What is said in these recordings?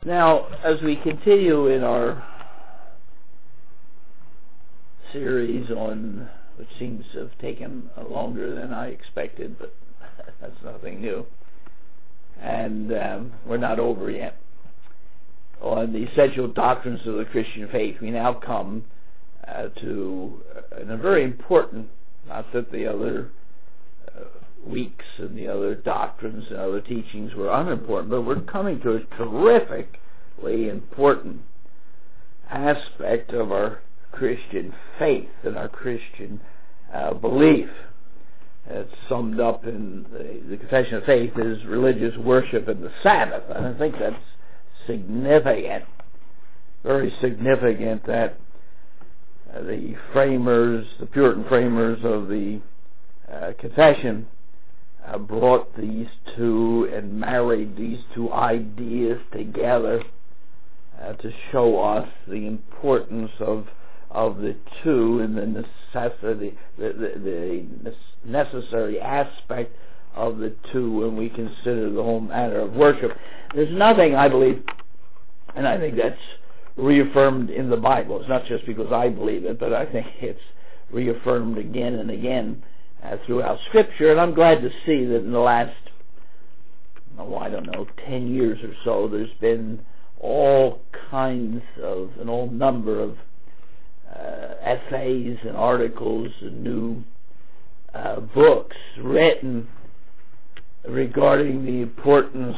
Now, as we continue in our series on, which seems to have taken longer than I expected, but that's nothing new, and we're not over yet, on the essential doctrines of the Christian faith, we now come to a very important, not that the other weeks and the other doctrines and other teachings were unimportant, but we're coming to a terrifically important aspect of our Christian faith and our Christian belief. It's summed up in the Confession of Faith as religious worship and the Sabbath, and I think that's significant, very significant, that the framers, the Puritan framers of the Confession, brought these two and married these two ideas together to show us the importance of the two and the necessary aspect of the two when we consider the whole matter of worship. There's nothing, I believe, and I think that's reaffirmed in the Bible. It's not just because I believe it, but I think it's reaffirmed again and again throughout Scripture, and I'm glad to see that in the last, 10 years or so, there's been all kinds of, an old number of essays and articles and new books written regarding the importance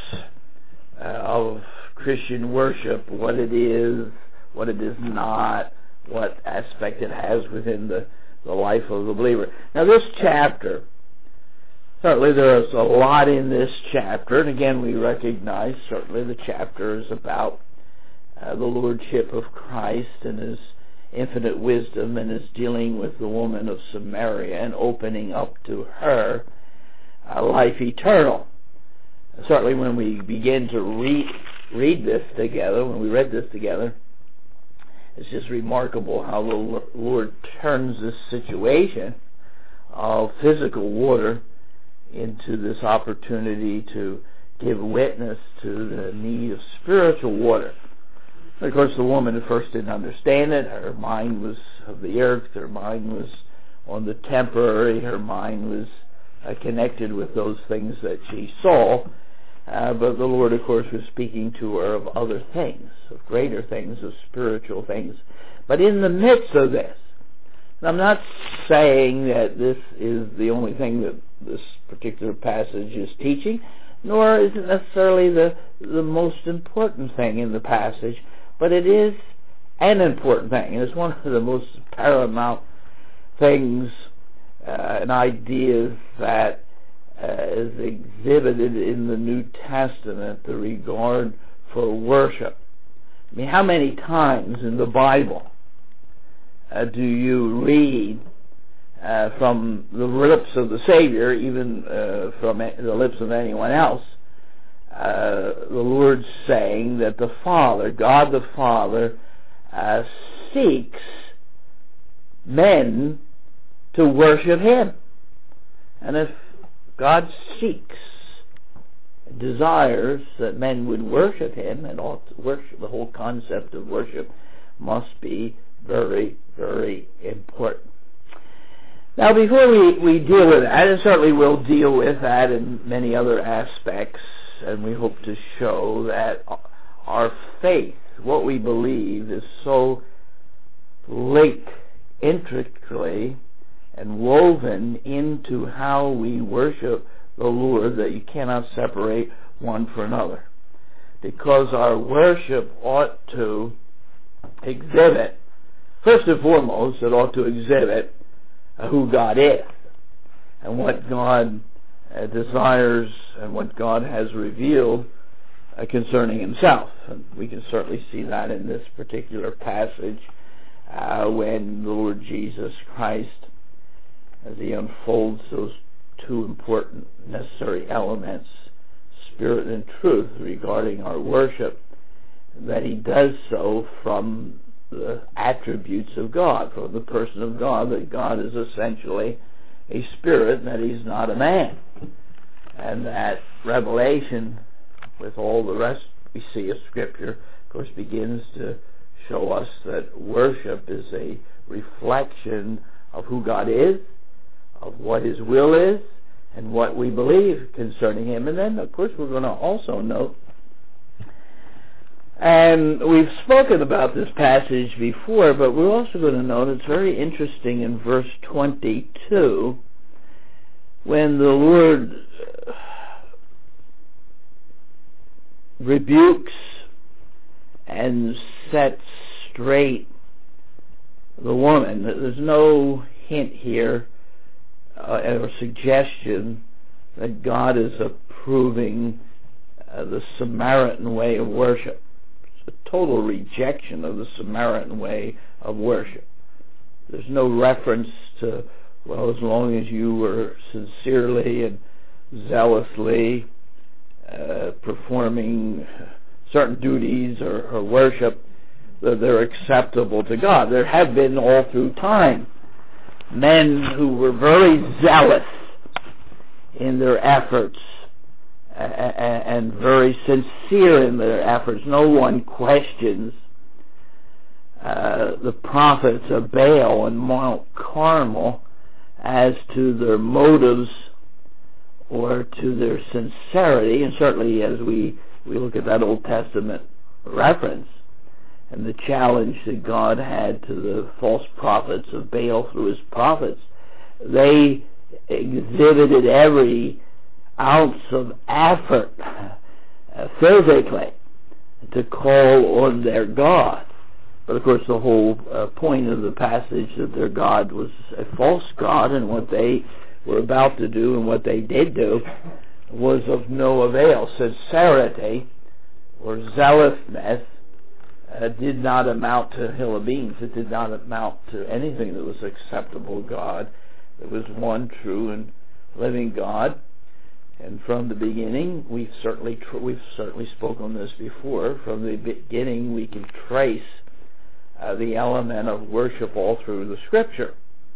of Christian worship, what it is not, what aspect it has within the life of the believer. Now this chapter, certainly there is a lot in this chapter, and again we recognize certainly the chapter is about the Lordship of Christ and His infinite wisdom, and is dealing with the woman of Samaria and opening up to her life eternal. Certainly when we begin to read this together, when we read this together, it's just remarkable how the Lord turns this situation of physical water into this opportunity to give witness to the need of spiritual water. Of course, the woman at first didn't understand it. Her mind was of the earth. Her mind was on the temporary. Her mind was connected with those things that she saw. But the Lord, of course, was speaking to her of other things, of greater things, of spiritual things. But in the midst of this, and I'm not saying that this is the only thing that this particular passage is teaching, nor is it necessarily the most important thing in the passage, but it is an important thing. And it's one of the most paramount things and ideas that is exhibited in the New Testament, the regard for worship. I mean, how many times in the Bible do you read from the lips of the Savior, even from the lips of anyone else, the Lord saying that the Father, God the Father, seeks men to worship Him? And if God seeks, desires that men would worship Him, and ought to worship, the whole concept of worship must be very, very important. Now, before we deal with that, and certainly we'll deal with that in many other aspects, and we hope to show that our faith, what we believe, is so linked intricately and woven into how we worship the Lord that you cannot separate one from another. Because our worship ought to exhibit, first and foremost, it ought to exhibit who God is and what God desires and what God has revealed concerning Himself. And we can certainly see that in this particular passage when the Lord Jesus Christ, as He unfolds those two important necessary elements, spirit and truth, regarding our worship, that He does so from the attributes of God, from the person of God, that God is essentially a spirit, and that He's not a man. And that revelation, with all the rest we see as Scripture, of course, begins to show us that worship is a reflection of who God is, of what His will is, and what we believe concerning Him. And then, of course, we're going to also note, and we've spoken about this passage before, but we're also going to note it's very interesting in verse 22, when the Lord rebukes and sets straight the woman. There's no hint here or suggestion that God is approving the Samaritan way of worship. It's a total rejection of the Samaritan way of worship. There's no reference to, well, as long as you were sincerely and zealously performing certain duties or worship, that they're acceptable to God. There have been all through time men who were very zealous in their efforts and very sincere in their efforts. No one questions the prophets of Baal and Mount Carmel as to their motives or to their sincerity, and certainly as we look at that Old Testament reference and the challenge that God had to the false prophets of Baal through His prophets, they exhibited every ounce of effort physically to call on their God. But of course the whole point of the passage that their God was a false God, and what they were about to do and what they did do was of no avail. Sincerity or zealousness did not amount to a hill of beans. It did not amount to anything that was acceptable to God. There was one true and living God, and from the beginning, we've certainly spoken on this before. From the beginning, we can trace the element of worship all through the Scripture.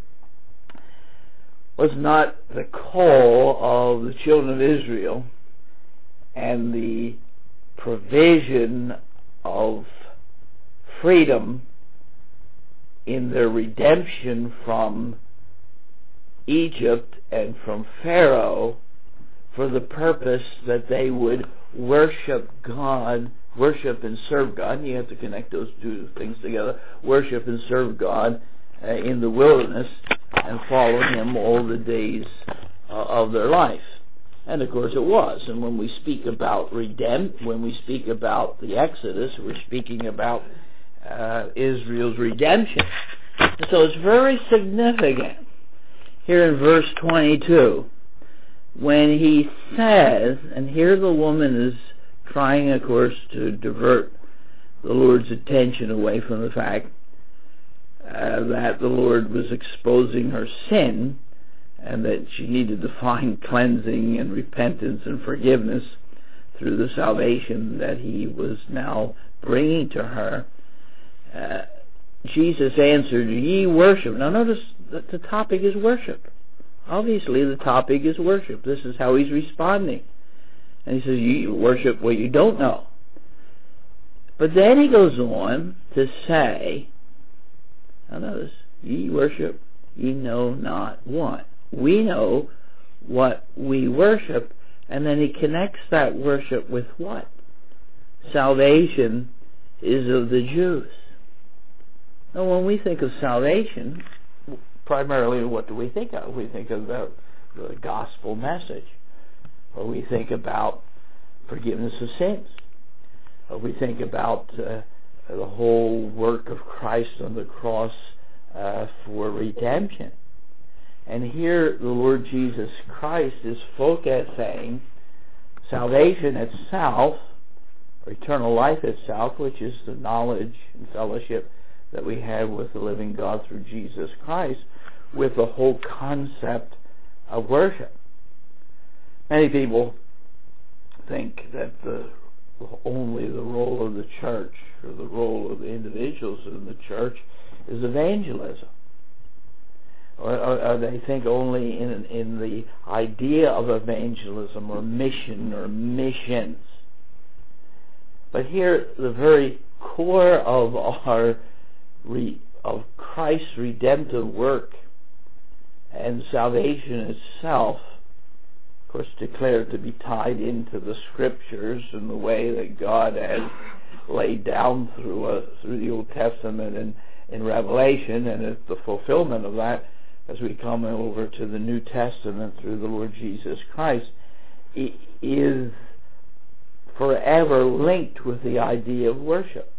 Was not the call of the children of Israel and the provision of freedom in their redemption from Egypt and from Pharaoh for the purpose that they would worship God, worship and serve God? And you have to connect those two things together. Worship and serve God in the wilderness and follow Him all the days of their life. And of course it was. And when we speak about when we speak about the Exodus, we're speaking about Israel's redemption. And so it's very significant here in verse 22 when he says, and here the woman is trying, of course, to divert the Lord's attention away from the fact that the Lord was exposing her sin and that she needed to find cleansing and repentance and forgiveness through the salvation that He was now bringing to her. Jesus answered, "Ye worship." Now notice that the topic is worship. Obviously the topic is worship. This is how He's responding. And He says, "Ye worship what you don't know." But then He goes on to say, now notice, "Ye worship, ye know not what." We know what we worship, and then He connects that worship with what? Salvation is of the Jews. Now when we think of salvation, primarily what do we think of? We think about the gospel message, or we think about forgiveness of sins, or we think about the whole work of Christ on the cross for redemption. And here the Lord Jesus Christ is focusing salvation itself, or eternal life itself, which is the knowledge and fellowship that we have with the living God through Jesus Christ, with the whole concept of worship. Many people think that only the role of the church or the role of the individuals in the church is evangelism. Or they think only in the idea of evangelism or mission or missions. But here, the very core of of Christ's redemptive work and salvation itself, of course, declared to be tied into the Scriptures in the way that God has laid down through the Old Testament and in Revelation, and it's the fulfillment of that as we come over to the New Testament through the Lord Jesus Christ, is forever linked with the idea of worship.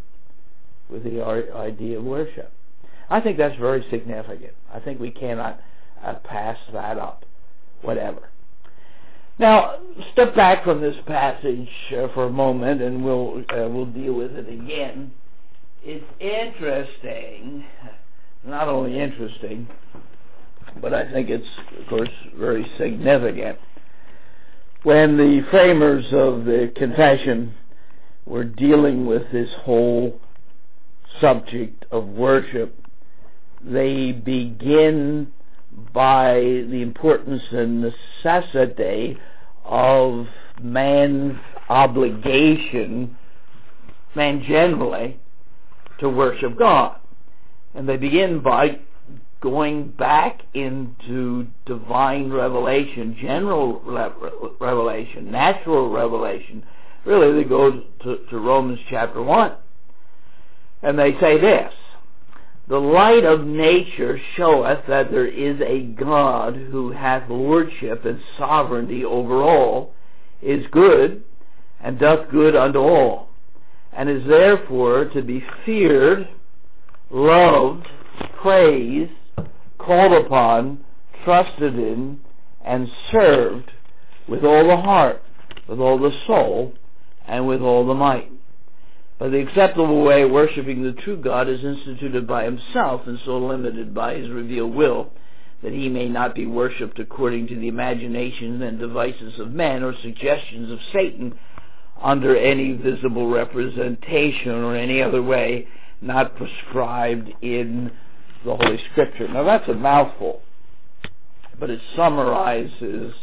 I think that's very significant. I think we cannot pass that up, whatever. Now, step back from this passage for a moment, and we'll deal with it again. It's interesting, not only interesting, but I think it's, of course, very significant. When the framers of the confession were dealing with this whole subject of worship, they begin by the importance and necessity of man's obligation, man generally, to worship God. And they begin by going back into divine revelation, general revelation, natural revelation. Really, they go to Romans chapter 1. And they say this: the light of nature showeth that there is a God who hath lordship and sovereignty over all, is good, and doth good unto all, and is therefore to be feared, loved, praised, called upon, trusted in, and served with all the heart, with all the soul, and with all the might. But the acceptable way of worshiping the true God is instituted by himself, and so limited by his revealed will, that he may not be worshipped according to the imagination and devices of men, or suggestions of Satan, under any visible representation or any other way not prescribed in the Holy Scripture. Now that's a mouthful, but it summarizes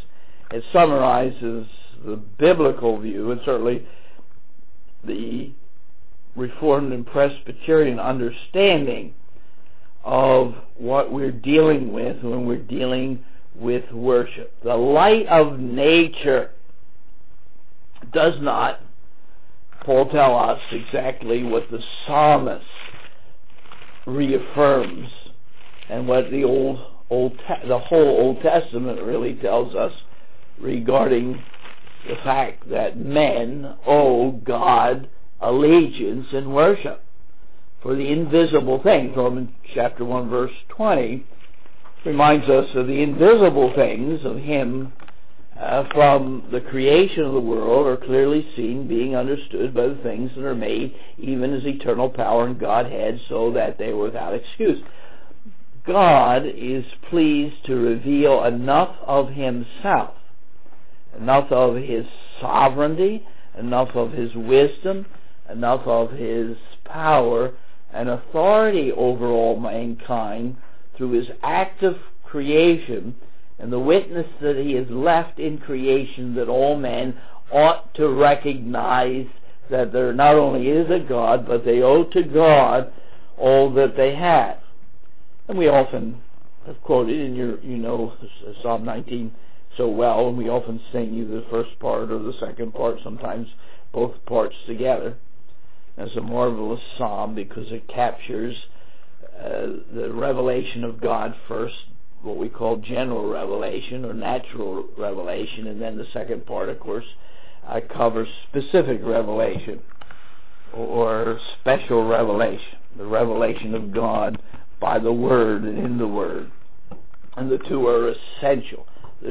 the biblical view, and certainly the Reformed and Presbyterian understanding of what we're dealing with when we're dealing with worship. The light of nature does not, Paul tell us exactly what the psalmist reaffirms, and what the whole Old Testament really tells us regarding the fact that men owe God allegiance and worship for the invisible things. Romans chapter 1 verse 20 reminds us of the invisible things of him from the creation of the world are clearly seen, being understood by the things that are made, even as eternal power and Godhead, so that they were without excuse. God is pleased to reveal enough of himself, enough of his sovereignty, enough of his wisdom, enough of his power and authority over all mankind through his active creation and the witness that he has left in creation, that all men ought to recognize that there not only is a God, but they owe to God all that they have. And we often have quoted, and you know Psalm 19 so well, and we often sing either the first part or the second part, sometimes both parts together. It's a marvelous psalm because it captures the revelation of God first, what we call general revelation or natural revelation, and then the second part, of course, covers specific revelation or special revelation, the revelation of God by the Word and in the Word. And the two are essential.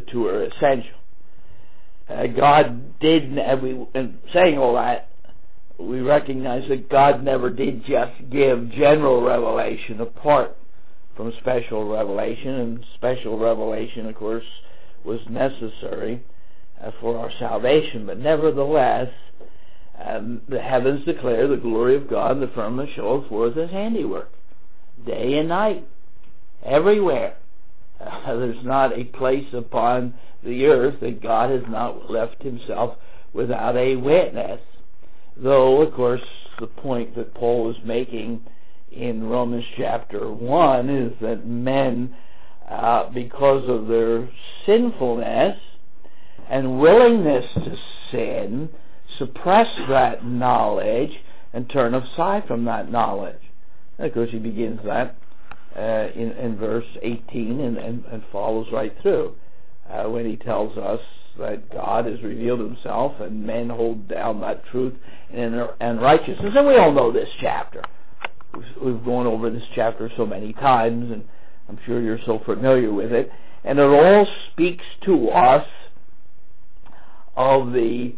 God did, and saying all that, we recognize that God never did just give general revelation apart from special revelation, and special revelation, of course, was necessary for our salvation. But nevertheless, the heavens declare the glory of God, and the firmament showeth forth his handiwork, day and night, everywhere. There's not a place upon the earth that God has not left himself without a witness. Though, of course, the point that Paul is making in Romans chapter 1 is that men, because of their sinfulness and willingness to sin, suppress that knowledge and turn aside from that knowledge. And of course, he begins that in verse 18 and follows right through when he tells us that God has revealed himself and men hold down that truth and righteousness. And we all know this chapter. We've gone over this chapter so many times, and I'm sure you're so familiar with it. And it all speaks to us of the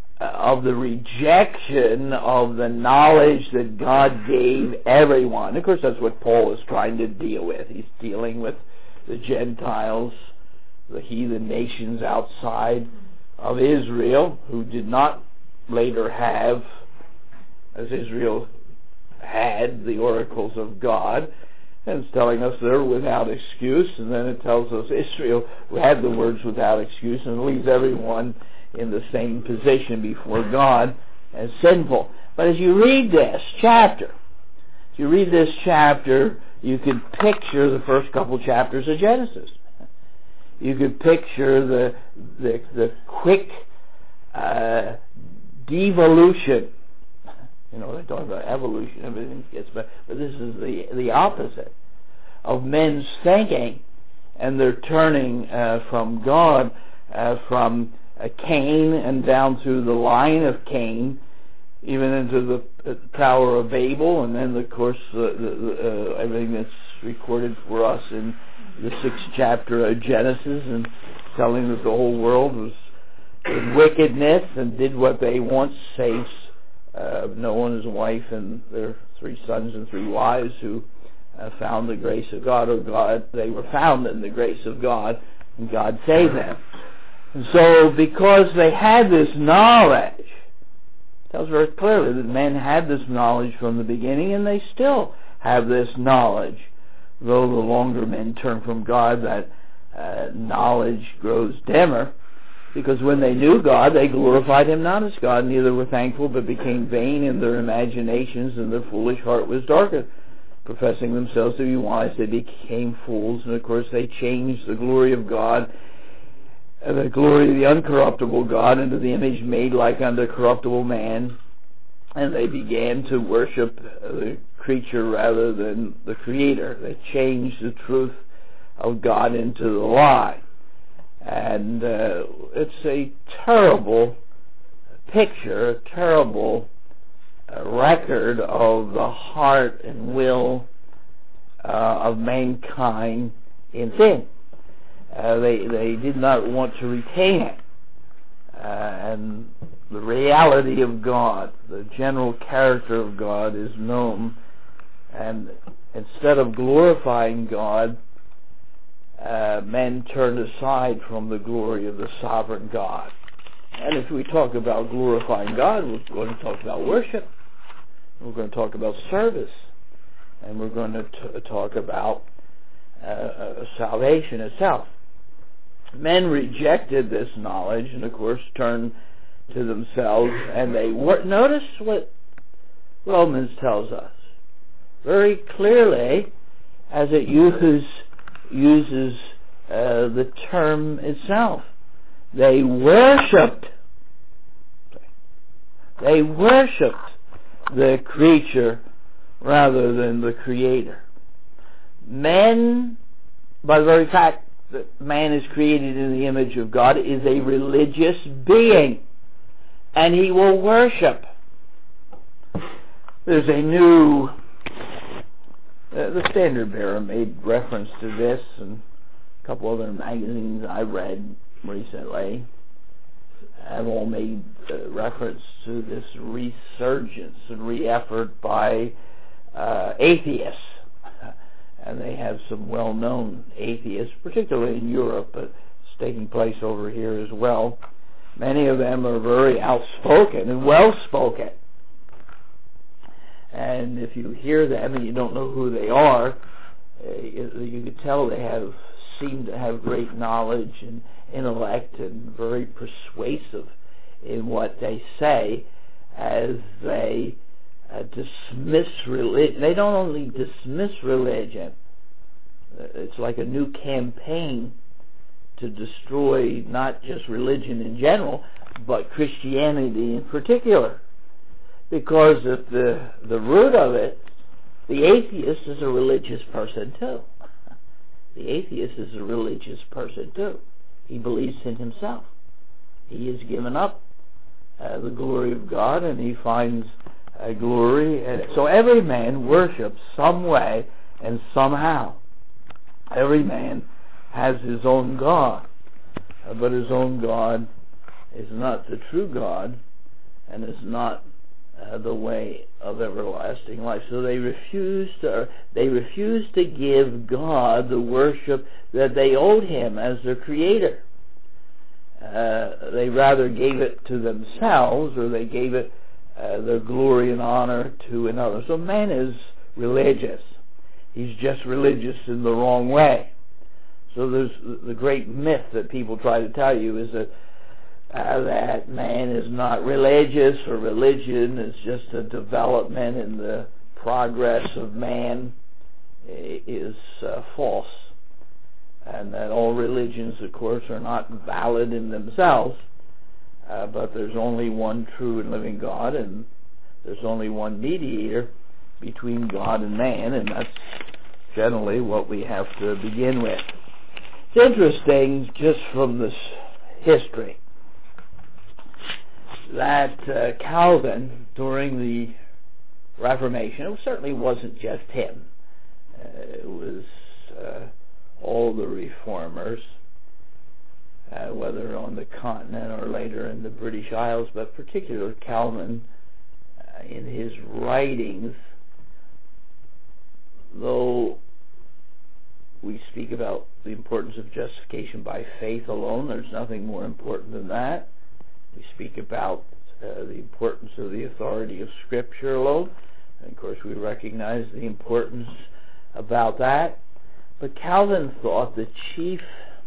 rejection of the knowledge that God gave everyone. Of course, that's what Paul is trying to deal with. He's dealing with the Gentiles, the heathen nations outside of Israel, who did not later have, as Israel had, the oracles of God. And it's telling us they're without excuse, and then it tells us Israel had the words without excuse, and leaves everyone in the same position before God as sinful. But as you read this chapter, you can picture the first couple chapters of Genesis. You could picture the quick devolution. You know, they talk about evolution, everything gets better, but this is the opposite of men's thinking, and they're turning from God, from Cain and down through the line of Cain, even into the Tower of Babel, and then, of course, everything that's recorded for us in the 6th chapter of Genesis, and telling that the whole world was in wickedness and did what they want, save Noah and his wife and their 3 sons and 3 wives who found the grace of God, they were found in the grace of God, and God saved them. And so, because they had this knowledge, it tells very clearly that men had this knowledge from the beginning, and they still have this knowledge. Though the longer men turn from God, that knowledge grows dimmer, because when they knew God, they glorified him not as God, neither were thankful, but became vain in their imaginations, and their foolish heart was darkened. Professing themselves to be wise, they became fools, and of course they changed the glory of God, the glory of the uncorruptible God, into the image made like unto corruptible man, and they began to worship the creature rather than the Creator. They changed the truth of God into the lie. And it's a terrible picture, a terrible record of the heart and will of mankind in sin. They did not want to retain it. And the reality of God, the general character of God is known. And instead of glorifying God, men turned aside from the glory of the sovereign God. And if we talk about glorifying God, we're going to talk about worship. We're going to talk about service. And we're going to talk about salvation itself. Men rejected this knowledge and, of course, turned to themselves, and they were. Notice what Romans tells us very clearly, as it uses the term itself. They worshipped the creature rather than the Creator. Men, by the very fact that man is created in the image of God, is a religious being, and he will worship. There's a new the Standard Bearer made reference to this, and a couple other magazines I read recently have all made reference to this resurgence and re-effort by atheists. And they have some well-known atheists, particularly in Europe, but it's taking place over here as well. Many of them are very outspoken and well-spoken. And if you hear them and you don't know who they are, you can tell they seem to have great knowledge and intellect and very persuasive in what they say. as they dismiss religion. They don't only dismiss religion. It's like a new campaign to destroy not just religion in general, but Christianity in particular. Because at the root of it, the atheist is a religious person too. The atheist is a religious person too. He believes in himself. He has given up the glory of God, and he finds glory. And so every man worships some way and somehow. Every man has his own God, but his own God is not the true God, and is not the way of everlasting life. So they refuse to give God the worship that they owed him as their creator. They rather gave it to themselves, or they gave it their glory and honor to another. So man is religious. He's just religious in the wrong way. So there's the great myth that people try to tell you is that that man is not religious, or religion is just a development in the progress of man, is false. And that all religions, of course, are not valid in themselves, but there's only one true and living God, and there's only one mediator between God and man, and that's generally what we have to begin with. It's interesting, just from this history, that Calvin, during the Reformation, it certainly wasn't just him. It was all the reformers, whether on the continent or later in the British Isles, but particularly Calvin, in his writings, though we speak about the importance of justification by faith alone, there's nothing more important than that. We speak about the importance of the authority of Scripture alone, and of course we recognize the importance about that. But Calvin thought the chief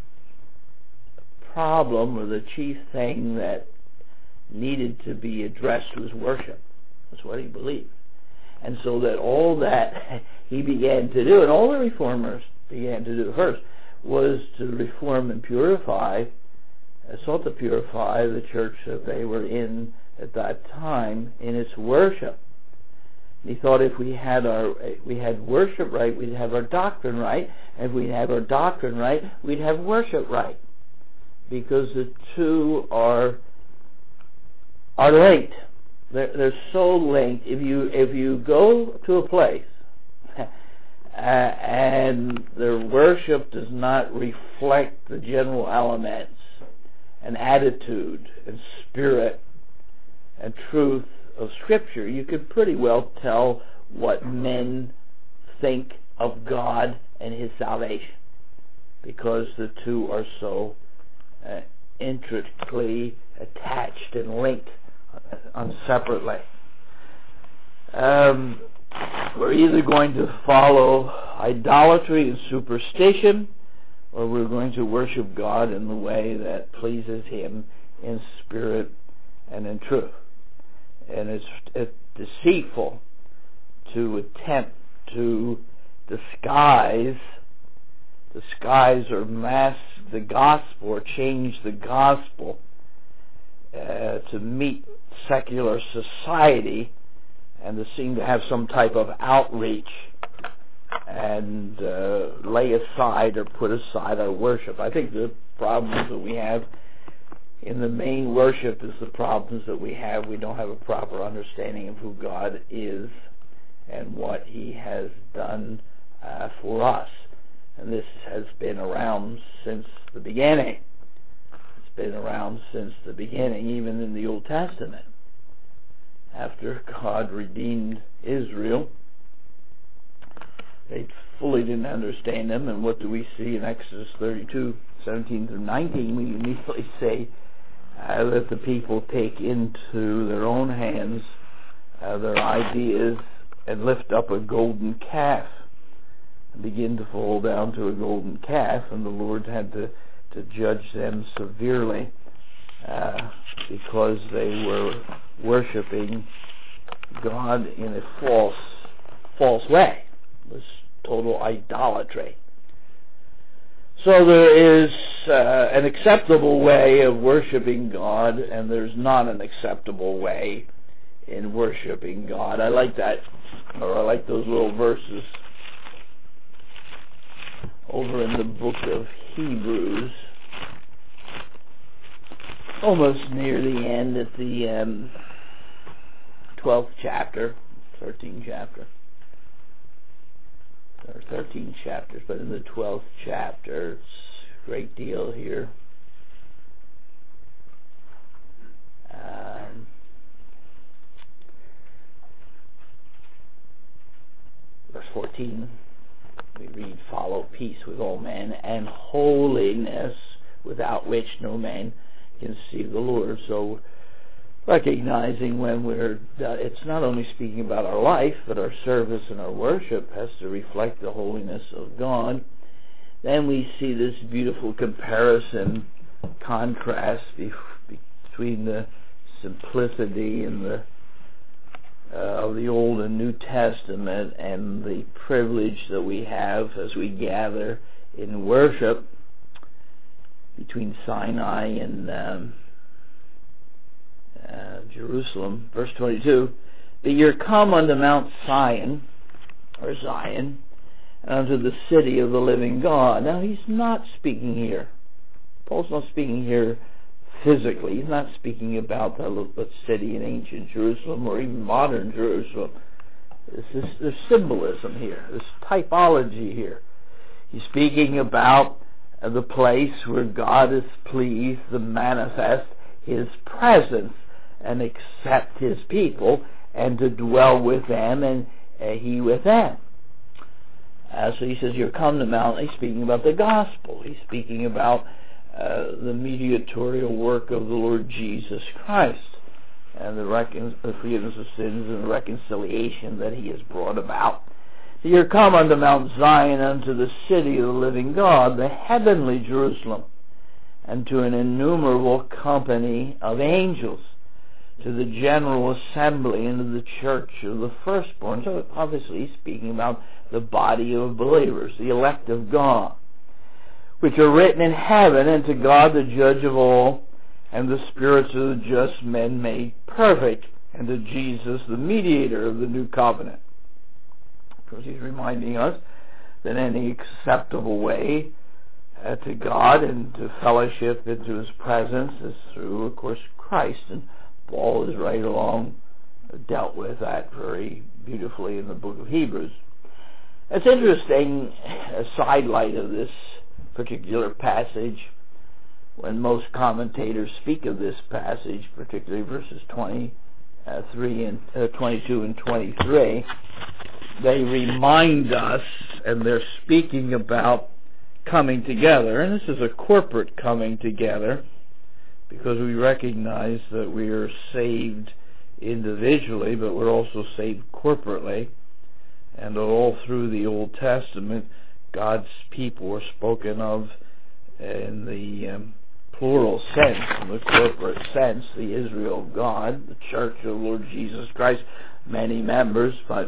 problem, or the chief thing that needed to be addressed, was worship. That's what he believed. And so that all that he began to do, and all the reformers began to do first, was to reform and purify, sought to purify the church that they were in at that time in its worship. And he thought if we had worship right, we'd have our doctrine right. And if we have our doctrine right, we'd have worship right. Because the two are linked. They're so linked. If you go to a place and their worship does not reflect the general elements and attitude and spirit and truth of Scripture, you could pretty well tell what men think of God and his salvation, because the two are so intricately attached and linked separately. We're either going to follow idolatry and superstition, or we're going to worship God in the way that pleases him in spirit and in truth. And it's deceitful to attempt to disguise or mask the gospel, or change the gospel to meet secular society, and to seem to have some type of outreach and lay aside or put aside our worship. I think the problems that we have in the main worship is the problems that we have. We don't have a proper understanding of who God is and what he has done for us. And this has been around since the beginning. It's been around since the beginning, even in the Old Testament. After God redeemed Israel, they fully didn't understand him. And what do we see in Exodus 32, 17 through 19? We immediately say that the people take into their own hands their ideas and lift up a golden calf and begin to fall down to a golden calf, and the Lord had to judge them severely because they were worshiping God in a false way. It was total idolatry. So there is an acceptable way of worshiping God, and there's not an acceptable way in worshiping God. I like that, or I like those little verses over in the book of Hebrews, almost near the end at the 12th chapter, 13th chapter. There are 13 chapters, but in the 12th chapter, it's a great deal here. Verse 14, we read, "Follow peace with all men and holiness, without which no man can see the Lord." So recognizing when it's not only speaking about our life, but our service and our worship has to reflect the holiness of God. Then we see this beautiful comparison, contrast between the simplicity and of the Old and New Testament and the privilege that we have as we gather in worship between Sinai and Jerusalem. Verse 22, "That you're come unto Mount Zion," or Zion, "and unto the city of the living God." Now he's not speaking here. Paul's not speaking here physically. He's not speaking about the city in ancient Jerusalem or even modern Jerusalem. There's symbolism here. There's typology here. He's speaking about the place where God is pleased to manifest His presence and accept His people and to dwell with them and He with them. So he says, "You're come to Mount." He's speaking about the gospel. He's speaking about the mediatorial work of the Lord Jesus Christ and the forgiveness of sins and the reconciliation that He has brought about. "You're come unto Mount Zion, unto the city of the living God, the heavenly Jerusalem, and to an innumerable company of angels, to the general assembly, and to the church of the firstborn." So obviously he's speaking about the body of believers, the elect of God, "which are written in heaven, and to God the judge of all, and the spirits of the just men made perfect, and to Jesus the mediator of the new covenant." Because he's reminding us that any acceptable way to God and to fellowship into His presence is through, of course, Christ. And Paul is right along dealt with that very beautifully in the book of Hebrews. It's interesting, a sidelight of this particular passage, when most commentators speak of this passage, particularly verses 23 and 22 and 23, they remind us, and they're speaking about coming together, and this is a corporate coming together, because we recognize that we are saved individually, but we're also saved corporately. And all through the Old Testament, God's people were spoken of in the plural sense, in the corporate sense, the Israel of God, the church of the Lord Jesus Christ, many members, but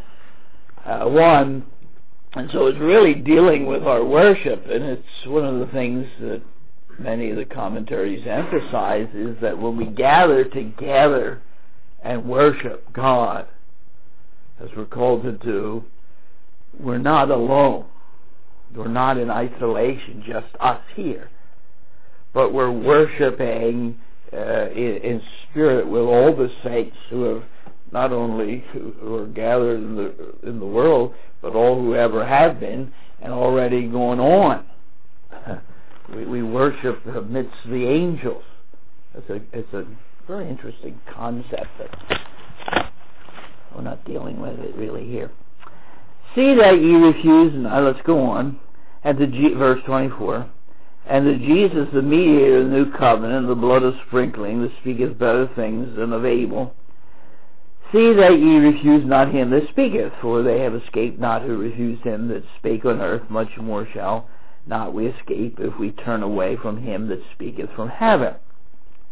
one. And so it's really dealing with our worship, and it's one of the things that many of the commentaries emphasize, is that when we gather together and worship God, as we're called to do, we're not alone. We're not in isolation, just us here. But we're worshiping in spirit with all the saints who have not only who are gathered in the world, but all who ever have been and already going on. We worship amidst the angels. It's a very interesting concept, but we're not dealing with it really here. "See that ye refuse," now let's go on, and verse 24, "and to Jesus the mediator of the new covenant, the blood of sprinkling, that speaketh better things than of Abel. See that ye refuse not him that speaketh, for they have escaped not who refused him that spake on earth, much more shall not we escape if we turn away from him that speaketh from heaven."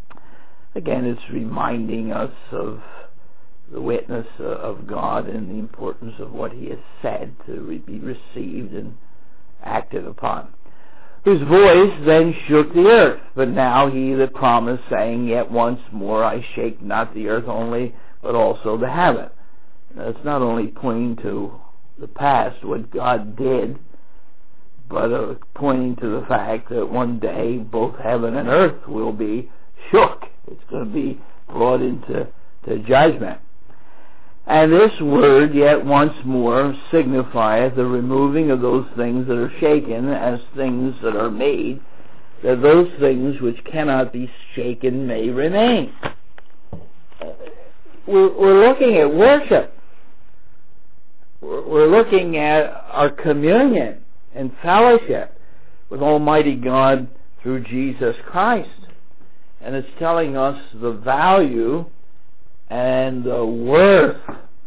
Again, it's reminding us of the witness of God and the importance of what he has said to be received and acted upon. Whose voice then shook the earth, but now he that promised, saying, Yet once more I shake not the earth only, but also the heaven. Now, it's not only pointing to the past, what God did, but pointing to the fact that one day both heaven and earth will be shook. It's going to be brought into judgment. And this word, yet once more, signifieth the removing of those things that are shaken as things that are made, that those things which cannot be shaken may remain. We're looking at worship. We're looking at our communion and fellowship with Almighty God through Jesus Christ. And it's telling us the value and the worth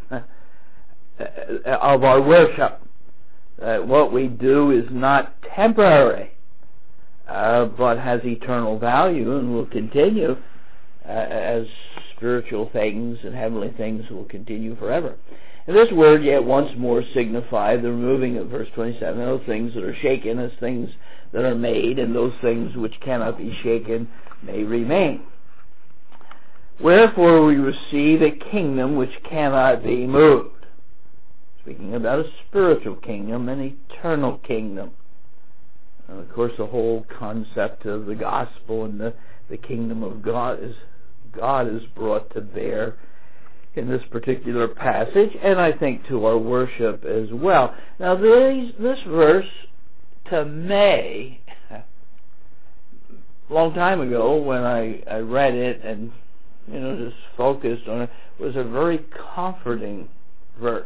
of our worship. What we do is not temporary, but has eternal value and will continue as spiritual things and heavenly things will continue forever. And this word, yet once more, signified the removing of verse 27, those things that are shaken as things that are made, and those things which cannot be shaken may remain. Wherefore we receive a kingdom which cannot be moved. Speaking about a spiritual kingdom, an eternal kingdom. And of course, the whole concept of the gospel and the kingdom of God is brought to bear in this particular passage, and I think to our worship as well. Now, this verse, to me, a long time ago when I read it and just focused on it, was a very comforting verse.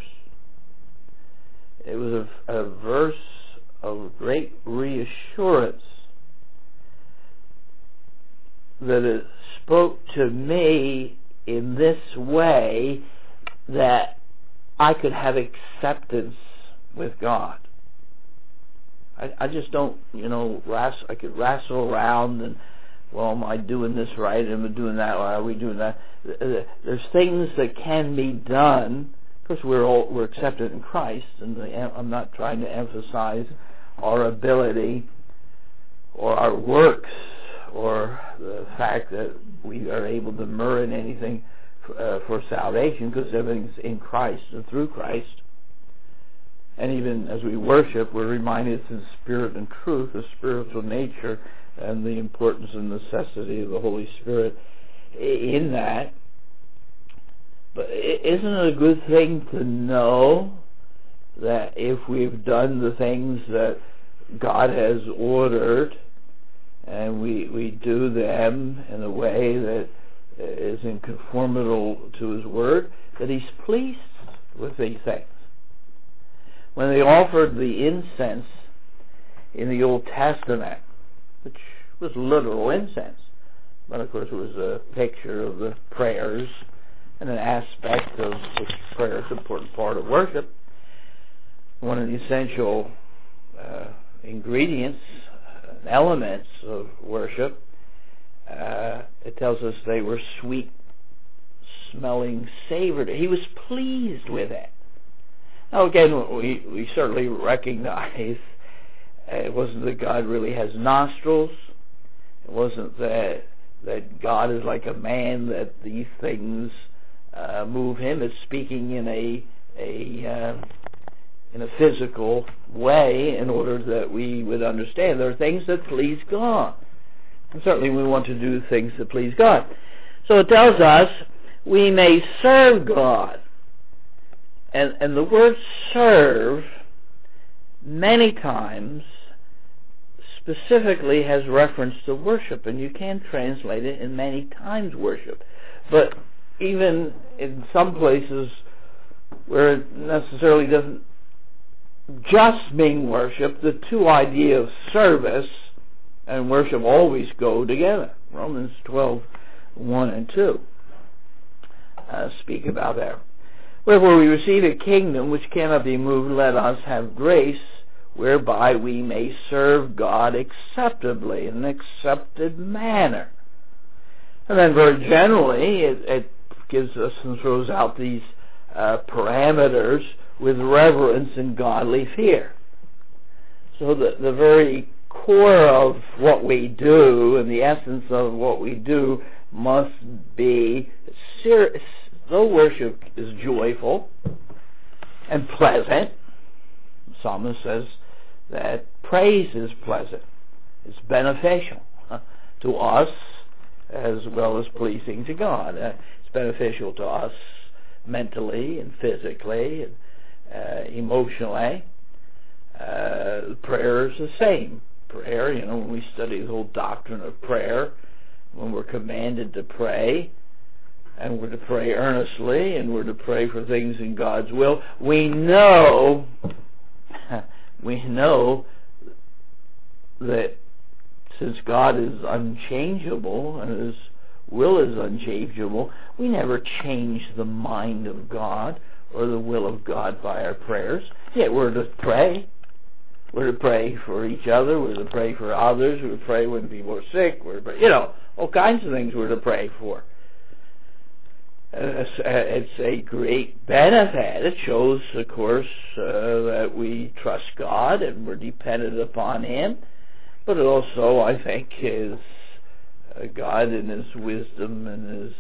It was a verse of great reassurance that it spoke to me in this way, that I could have acceptance with God. I just don't, I could wrestle around and, well, am I doing this right? Am I doing that? Or are we doing that? There's things that can be done. Of course, we're accepted in Christ, and I'm not trying to emphasize our ability or our works or the fact that we are able to merit anything for salvation, because everything's in Christ and through Christ. And even as we worship, we're reminded it's in spirit and truth, the spiritual nature and the importance and necessity of the Holy Spirit in that. But isn't it a good thing to know that if we've done the things that God has ordered, and we do them in a way that is in conformity to His Word, that He's pleased with these things? When they offered the incense in the Old Testament, which was literal incense, but of course it was a picture of the prayers and an aspect of which prayer is an important part of worship. One of the essential ingredients, elements of worship, it tells us they were sweet smelling savor. He was pleased with it. Now again, we certainly recognize it wasn't that God really has nostrils. It wasn't that God is like a man, that these things move Him. It's speaking in a physical way in order that we would understand there are things that please God. And certainly we want to do things that please God. So it tells us we may serve God. And the word serve many times specifically has reference to worship, and you can translate it in many times worship. But even in some places where it necessarily doesn't just mean worship, the two ideas of service and worship always go together. Romans 12:1 and 2 speak about that. Wherefore we receive a kingdom which cannot be moved, let us have grace, whereby we may serve God acceptably, in an accepted manner. And then very generally, it gives us and throws out these parameters with reverence and godly fear. So the very core of what we do and the essence of what we do must be serious. Though worship is joyful and pleasant, the psalmist says that praise is pleasant. It's beneficial to us as well as pleasing to God. It's beneficial to us mentally and physically and emotionally. Prayer is the same. Prayer, when we study the whole doctrine of prayer, when we're commanded to pray, and we're to pray earnestly, and we're to pray for things in God's will, we know that since God is unchangeable and His will is unchangeable, we never change the mind of God or the will of God by our prayers. Yet we're to pray. We're to pray for each other. We're to pray for others. We're to pray when people are sick. We're to pray, all kinds of things we're to pray for. It's a great benefit. It shows, of course, that we trust God and we're dependent upon Him. But it also, I think, is God in His wisdom and His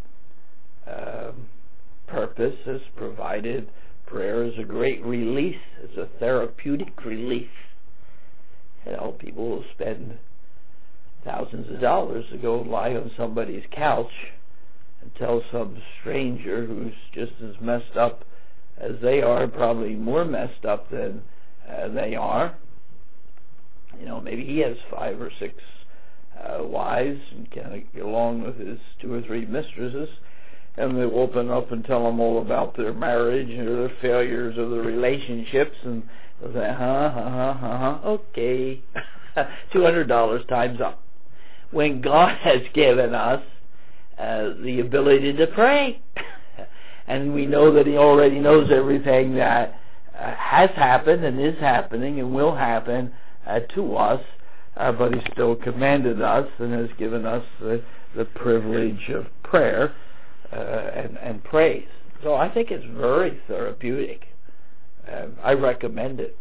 purpose has provided prayer as a great release, as a therapeutic release. People will spend thousands of dollars to go lie on somebody's couch and tell some stranger who's just as messed up as they are, probably more messed up than they are. Maybe he has 5 or 6 wives and can't get along with his 2 or 3 mistresses, and they open up and tell them all about their marriage or the failures of the relationships, and they'll say, okay, $200 time's up. When God has given us the ability to pray, and we know that He already knows everything that has happened and is happening and will happen to us, but He still commanded us and has given us the privilege of prayer and praise. So I think it's very therapeutic. I recommend it.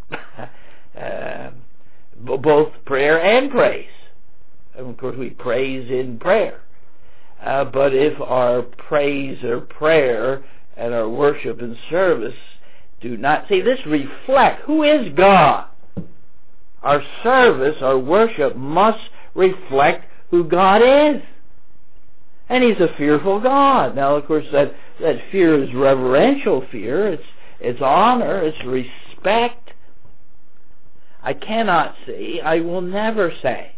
Both prayer and praise. And of course we praise in prayer. But if our praise or prayer and our worship and service do not... See, this reflects who is God. Our service, our worship must reflect who God is. And He's a fearful God. Now, of course, that fear is reverential fear. It's honor. It's respect. I cannot say, I will never say,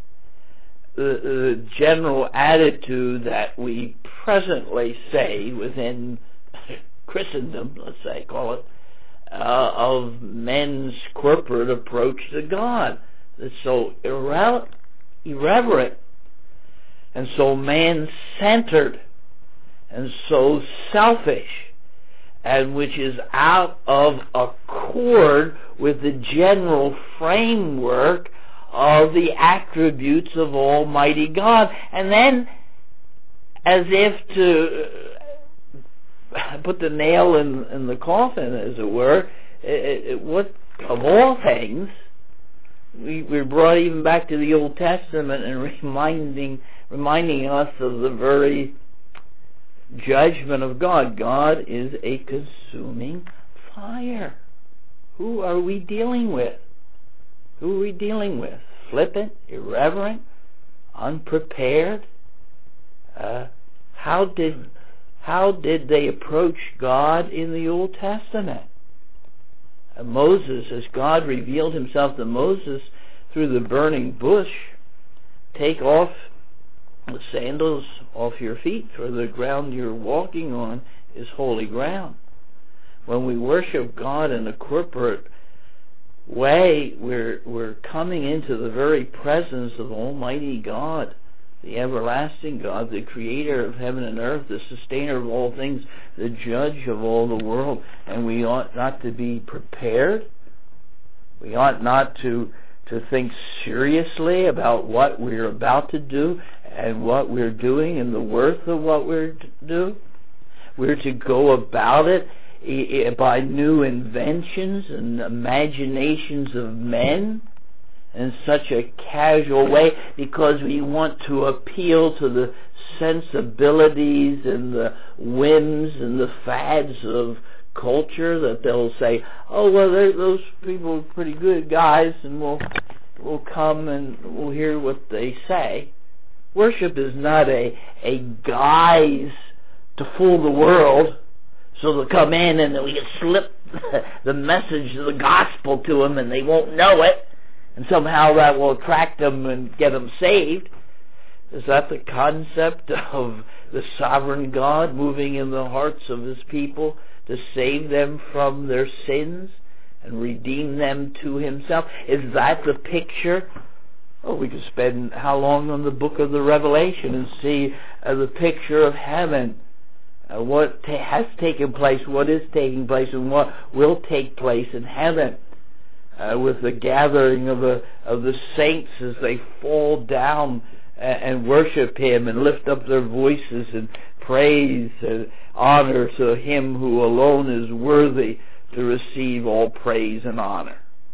the general attitude that we presently say within Christendom, let's say, call it, of men's corporate approach to God. It's so irreverent and so man-centered and so selfish, and which is out of accord with the general framework of the attributes of Almighty God. And then, as if to put the nail in the coffin, as it were, what of all things, we're brought even back to the Old Testament and reminding us of the very judgment of God. God is a consuming fire. Who are we dealing with? Who are we dealing with? Flippant, irreverent, unprepared? How did they approach God in the Old Testament? Moses, as God revealed Himself to Moses through the burning bush, take off the sandals off your feet, for the ground you're walking on is holy ground. When we worship God in a corporate way, we're coming into the very presence of Almighty God, the everlasting God, the creator of heaven and earth, the sustainer of all things, the judge of all the world. And we ought not to be prepared. We ought not to to think seriously about what we're about to do and what we're doing and the worth of what we're doing. We're to go about it by new inventions and imaginations of men in such a casual way because we want to appeal to the sensibilities and the whims and the fads of culture, that they'll say, oh, well, those people are pretty good guys, and we'll come and we'll hear what they say. Worship is not a guise to fool the world, so they'll come in and we can slip the message of the gospel to them and they won't know it, and somehow that will attract them and get them saved. Is that the concept of the sovereign God moving in the hearts of His people to save them from their sins and redeem them to Himself? Is that the picture? Oh, we could spend how long on the book of the Revelation and see the picture of heaven, what has taken place, what is taking place, and what will take place in heaven, with the gathering of the saints as they fall down and worship Him and lift up their voices and praise and honor to Him who alone is worthy to receive all praise and honor.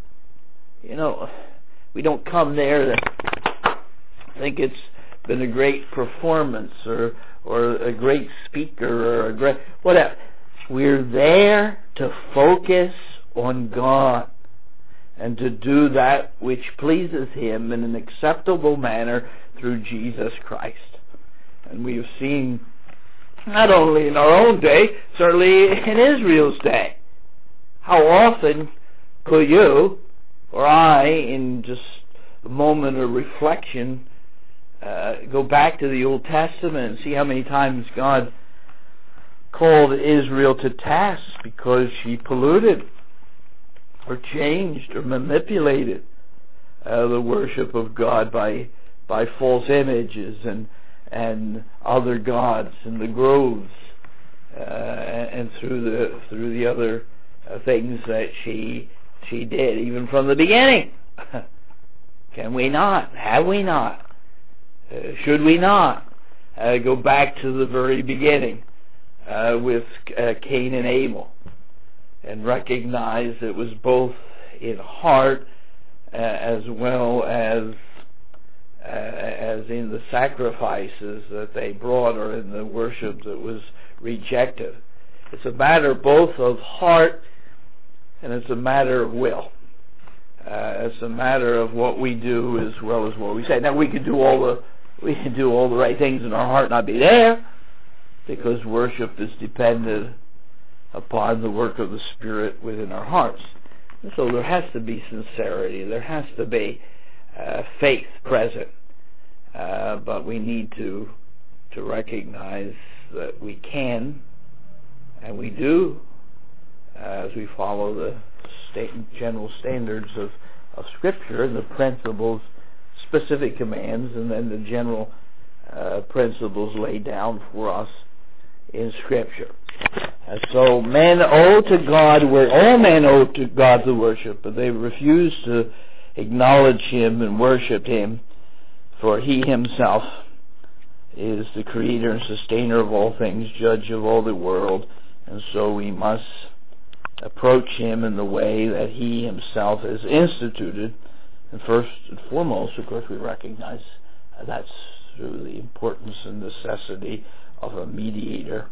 You know, we don't come there to think it's been a great performance or a great speaker or a great whatever. We're there to focus on God and to do that which pleases Him in an acceptable manner through Jesus Christ. And we have seen, not only in our own day, certainly in Israel's day, how often could you or I, in just a moment of reflection, go back to the Old Testament and see how many times God called Israel to task because she polluted or changed or manipulated the worship of God by false images and other gods and the groves, and through the other things that she did, even from the beginning. Can we not? Have we not? Should we not go back to the very beginning with Cain and Abel and recognize it was both in heart as well as in the sacrifices that they brought or in the worship that was rejected? It's a matter both of heart and it's a matter of will. It's a matter of what we do as well as what we say. Now we can do all the right things in our heart, not be there, because worship is dependent upon the work of the Spirit within our hearts. And so there has to be sincerity. There has to be faith present. But we need to recognize that we can, and we do, as we follow the general standards of Scripture and the principles, specific commands, and then the general principles laid down for us in Scripture. And so men owe to God, all men owe to God the worship, but they refuse to acknowledge Him and worship Him, for He Himself is the creator and sustainer of all things, judge of all the world, and so we must approach Him in the way that He Himself has instituted. And first and foremost, of course, we recognize that's through the importance and necessity of a mediator